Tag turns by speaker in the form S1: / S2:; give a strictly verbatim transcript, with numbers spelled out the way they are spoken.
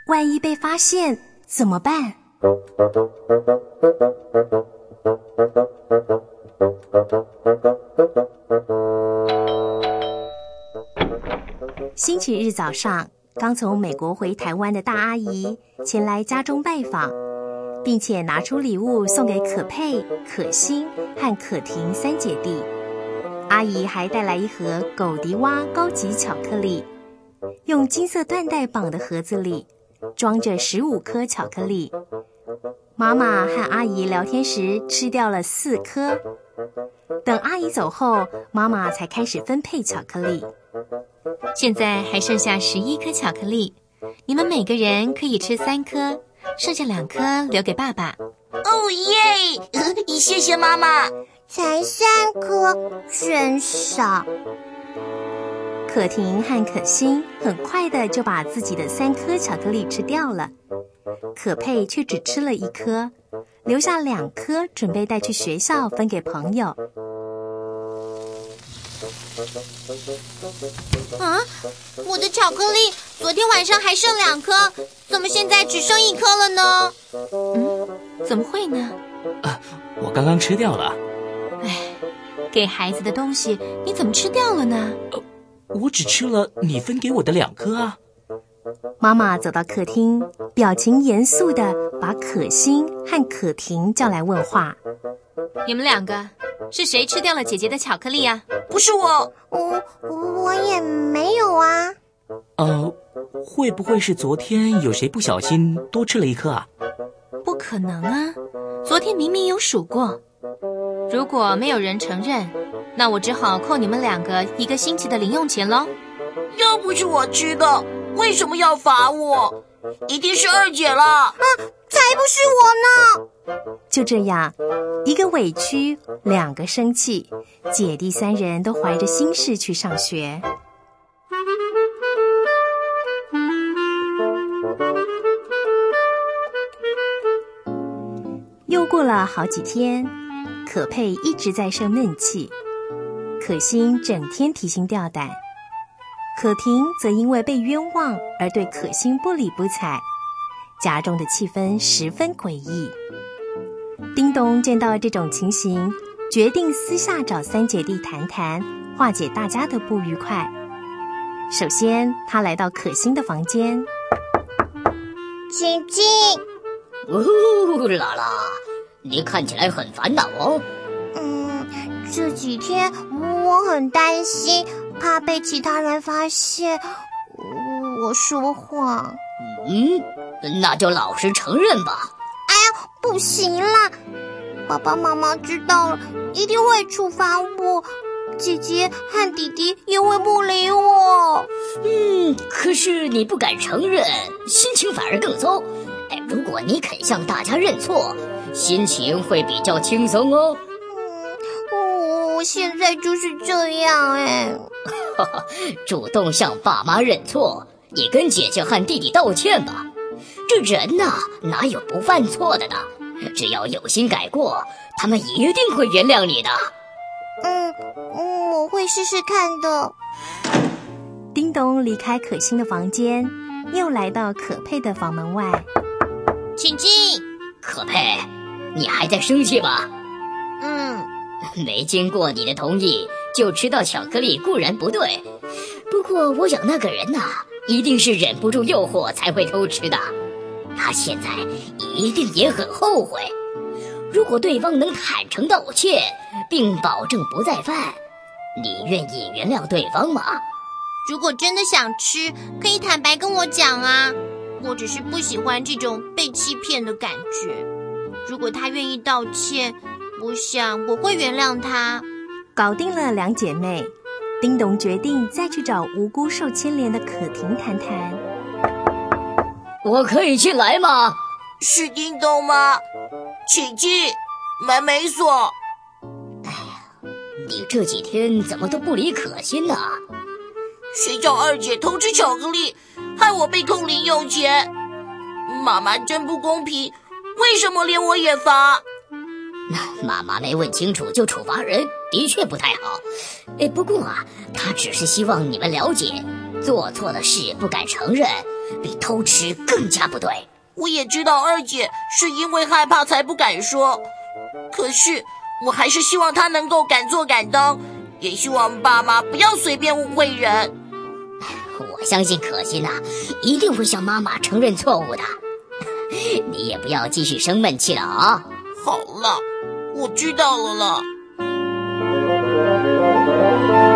S1: 万一被发现怎么办？星期日早上，刚从美国回台湾的大阿姨前来家中拜访，并且拿出礼物送给可佩、可欣和可婷三姐弟。阿姨还带来一盒狗迪蛙高级巧克力，用金色缎带绑的盒子里装着十五颗巧克力。妈妈和阿姨聊天时吃掉了四颗，等阿姨走后，妈妈才开始分配巧克力。
S2: 现在还剩下十一颗巧克力，你们每个人可以吃三颗，剩下两颗留给爸爸。
S3: 哦耶！谢谢妈妈。
S4: 才三颗，真少。
S1: 可婷和可欣很快的就把自己的三颗巧克力吃掉了，可佩却只吃了一颗，留下两颗准备带去学校分给朋友。
S5: 啊，我的巧克力昨天晚上还剩两颗，怎么现在只剩一颗了呢？
S2: 嗯，怎么会呢？
S6: 啊，我刚刚吃掉了。
S2: 哎，给孩子的东西你怎么吃掉了呢？
S6: 呃，我只吃了你分给我的两颗啊。
S1: 妈妈走到客厅，表情严肃地把可欣和可婷叫来问话。
S2: 你们两个是谁吃掉了姐姐的巧克力啊？
S3: 不是我，
S4: 我我也没有啊。
S6: 呃，会不会是昨天有谁不小心多吃了一颗啊？
S2: 不可能啊，昨天明明有数过。如果没有人承认，那我只好扣你们两个一个星期的零用钱咯。
S3: 又不是我吃的，为什么要罚我？一定是二姐了。啊，
S4: 才不是我呢！
S1: 就这样，一个委屈，两个生气，姐弟三人都怀着心事去上学。又过了好几天，可佩一直在生闷气，可欣整天提心吊胆，可婷则因为被冤枉而对可欣不理不睬，家中的气氛十分诡异。叮咚见到这种情形，决定私下找三姐弟谈谈，化解大家的不愉快。首先，他来到可欣的房间。
S4: 请进。
S7: 哦啦啦，你看起来很烦恼哦。
S4: 嗯，这几天我很担心，怕被其他人发现我说谎。
S7: 嗯，那就老实承认吧。
S4: 哎呀，不行啦！爸爸妈妈知道了，一定会处罚我。姐姐和弟弟也会不理我。
S7: 嗯，可是你不敢承认，心情反而更糟。哎，如果你肯向大家认错，心情会比较轻松哦。
S4: 嗯，我现在就是这样哎。
S7: 主动向爸妈认错，也跟姐姐和弟弟道歉吧。这人呐，哪有不犯错的呢？只要有心改过，他们一定会原谅你的。
S4: 嗯嗯，我会试试看的。
S1: 叮咚离开可欣的房间，又来到可佩的房门外。
S5: 请进。
S7: 可佩，你还在生气吗？
S4: 嗯，
S7: 没经过你的同意就吃到巧克力固然不对，不过我想那个人呐、啊，一定是忍不住诱惑才会偷吃的。他现在一定也很后悔。如果对方能坦诚道歉，并保证不再犯，你愿意原谅对方吗？
S5: 如果真的想吃，可以坦白跟我讲啊。我只是不喜欢这种被欺骗的感觉。如果他愿意道歉，我想我会原谅他。
S1: 搞定了两姐妹，叮咚决定再去找无辜受牵连的可婷谈谈。
S7: 我可以进来吗？
S3: 是叮咚吗？请进，门没锁。
S7: 哎呀，你这几天怎么都不理可欣呢？
S3: 谁叫二姐偷吃巧克力，害我被扣零用钱？妈妈真不公平，为什么连我也罚？
S7: 妈妈没问清楚就处罚人，的确不太好。哎，不过啊，她只是希望你们了解，做错了事不敢承认， 比偷吃更加不对。
S3: 我也知道二姐是因为害怕才不敢说，可是我还是希望她能够敢做敢当，也希望爸妈不要随便误会人。
S7: 我相信可心啊，一定会向妈妈承认错误的。你也不要继续生闷气了啊！
S3: 好了，我知道了了。